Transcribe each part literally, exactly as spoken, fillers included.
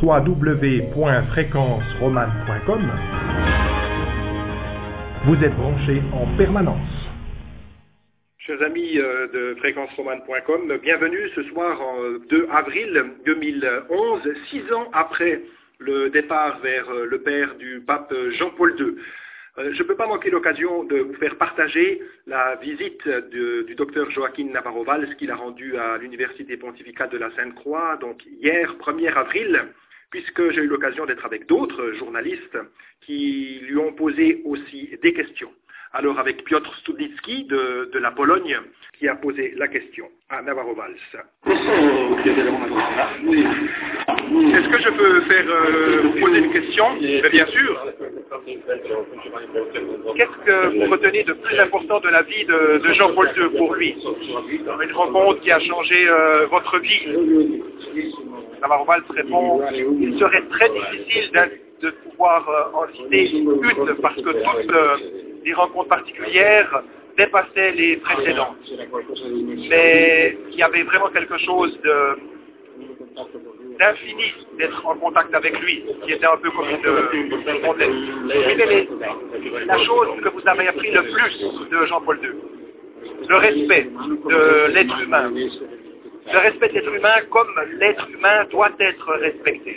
w w w point fréquence romane point com. Vous êtes branchés en permanence. Chers amis de fréquence romane point com, bienvenue ce soir en deux avril deux mille onze, six ans après le départ vers le père du pape Jean-Paul deux. Je ne peux pas manquer l'occasion de vous faire partager la visite de, du docteur Joaquín Navarro-Valls qu'il a rendue à l'Université pontificale de la Sainte-Croix, donc hier, premier avril, puisque j'ai eu l'occasion d'être avec d'autres journalistes qui lui ont posé aussi des questions. Alors avec Piotr Studnicki de, de la Pologne, qui a posé la question à Navarro-Valls. Est-ce que je peux faire euh, vous poser une question? Mais bien sûr. Qu'est-ce que vous retenez de plus important de la vie de, de Jean-Paul deux pour lui? Une rencontre qui a changé euh, votre vie? Navarro-Valls répond, il serait très difficile de, de pouvoir euh, en citer une, parce que toutes euh, les rencontres particulières dépassaient les précédentes. Mais il y avait vraiment quelque chose de d'infini d'être en contact avec lui, qui était un peu comme une fontaine. Quelle est la chose que vous avez appris le plus de Jean-Paul deux? Le respect de l'être humain. Le respect de l'être humain comme l'être humain doit être respecté.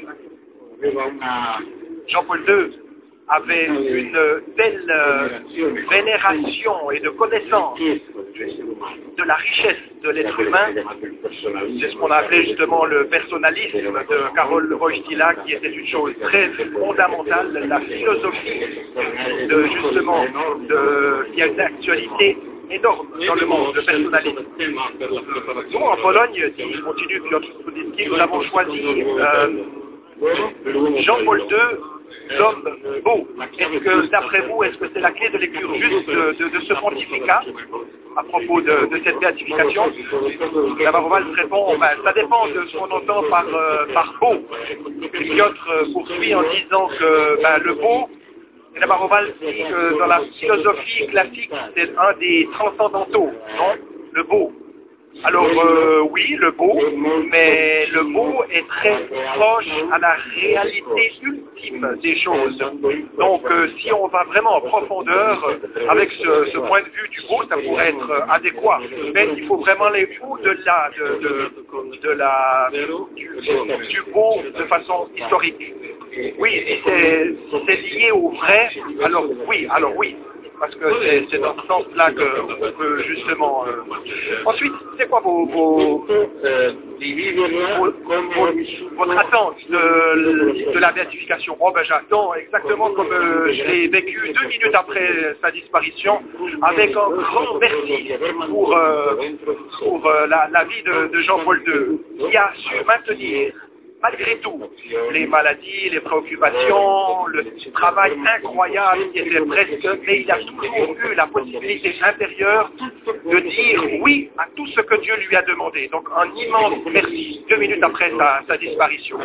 Jean-Paul deux avait une telle euh, vénération et de connaissance de la richesse de l'être humain. C'est ce qu'on a appelé justement le personnalisme de Karol Wojtyła, qui était une chose très fondamentale, la philosophie de justement de, il y a une actualité énorme dans le monde, le personnalisme. Nous, en Pologne, si je continue Piotr Studnicki, nous avons choisi euh, Jean-Paul deux, l'homme beau. Est-ce que, d'après vous, est-ce que c'est la clé de lecture juste de, de, de ce pontificat à propos de, de cette béatification? Navarro-Valls répond, ben, ça dépend de ce qu'on entend par, euh, par beau. Et Piotr poursuit en disant que ben, le beau, et Navarro-Valls dit que dans la philosophie classique, c'est un des transcendantaux, non? Le beau. Alors euh, oui, le beau, mais le beau est très proche à la réalité ultime des choses. Donc euh, si on va vraiment en profondeur avec ce, ce point de vue du beau, ça pourrait être adéquat. Mais il faut vraiment aller au-delà de, de, de la, du, du beau de façon historique. Oui, si c'est, si c'est lié au vrai, alors oui, alors oui. Parce que c'est, c'est dans ce sens-là qu'on peut justement... Euh... Ensuite, c'est quoi vos, vos, vos, vos, votre attente de, de la béatification? Oh ben j'attends exactement comme euh, je l'ai vécu deux minutes après sa disparition, avec un grand merci pour, euh, pour euh, la, la vie de, de Jean-Paul deux, qui a su maintenir malgré tout, les maladies, les préoccupations, le travail incroyable qui était presque, mais il a toujours eu la possibilité intérieure de dire oui à tout ce que Dieu lui a demandé. Donc un immense merci, deux minutes après sa, sa disparition.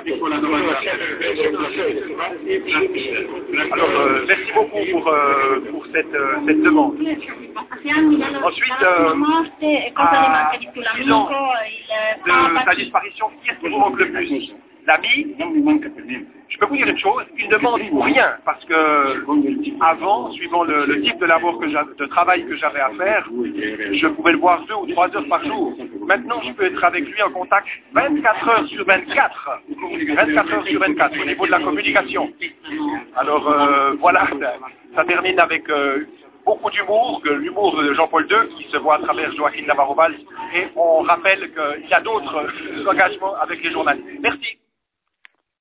Alors euh, merci beaucoup pour, euh, pour cette, euh, cette demande. Ensuite, euh, à six ans de sa disparition, qu'est-ce qui vous manque le plus? L'ami, je peux vous dire une chose, il ne demande pour rien, parce que avant, suivant le, le type de labeur que de travail que j'avais à faire, je pouvais le voir deux ou trois heures par jour. Maintenant, je peux être avec lui en contact vingt-quatre heures sur vingt-quatre, vingt-quatre heures sur vingt-quatre, au niveau de la communication. Alors euh, voilà, ça, ça termine avec euh, beaucoup d'humour, l'humour de Jean-Paul deux qui se voit à travers Joaquín Navarro-Valls, et on rappelle qu'il y a d'autres engagements avec les journalistes. Merci.